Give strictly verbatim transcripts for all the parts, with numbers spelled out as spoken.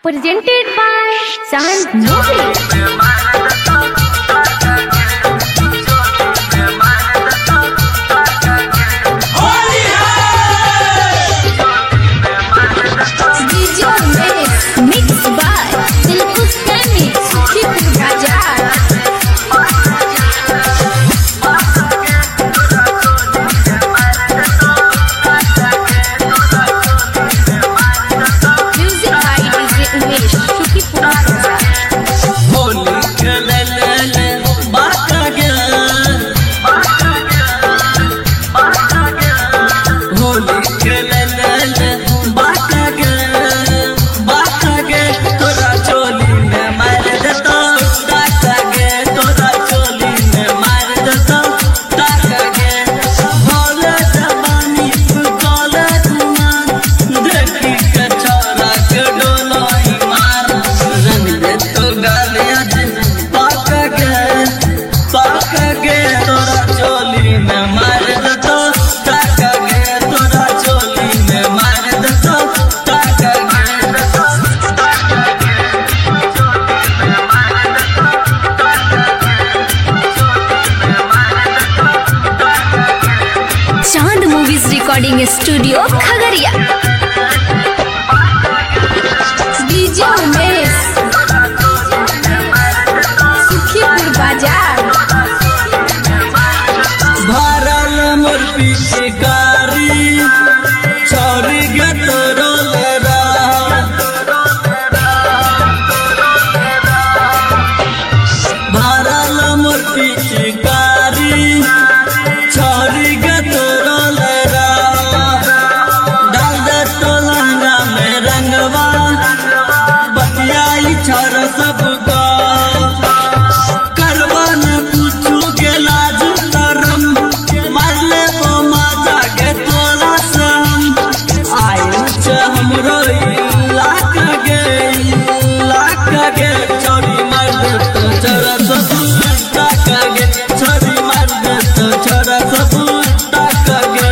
Presented by Chand Movie. Mixed by Dilkush Kani, Sukhipur Bazaar. Music by D J Umesh, Sukhipur Bazaar. Holi खेलले बाका गे होली खेलले बाका गे बाका गे तोरा चोली में मार देतो टाका गे तोरा चोली में मार देतो टाका गे भोले जवानी भोले कुमार देखी के छोरा के डोलोई मार रंग दे तो गालिया पाका गे पाका गे तोरा चोली में मार देतो टाका गे तोरा चोली में मार देतो टाका गे Chand Movies Recording Studio, Khagaria. D J Umesh, Sukhipur Bazaar. भरल मोर पीछे कारी छोरी गे तोरो लेरा भरल मोर पीछे कारी छोरी गे तोरो लेरा डाल दे तो लहंगा में रंगवा बतियाई छोर सबका करवा न पूछू के लाज शरम मारले वो माता के तोला सम आयु छ हमरो लाख गे लाख गे छोरी मार दे तो छोरा सब टाका गे छोरी मार दे तो छोरा सब टाका गे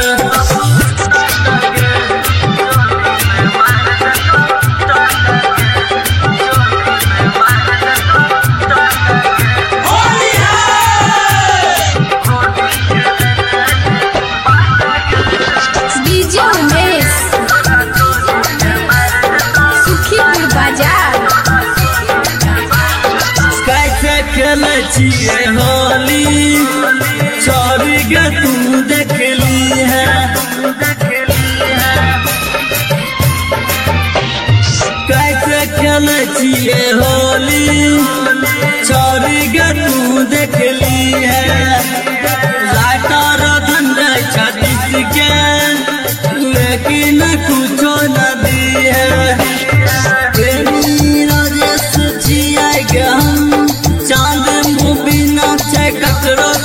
D J Umesh, Sukhipur Bazaar. कैसे खेले छिए होली छोरी गे तू देखली है कैसे खेले छिए होली छोरी गे तू देखली है लाटर धंधे छत्तीस के लेकिन कुछो न दी है तेरी राजेश छिए गे हम चांद मूवी नाचे ककरो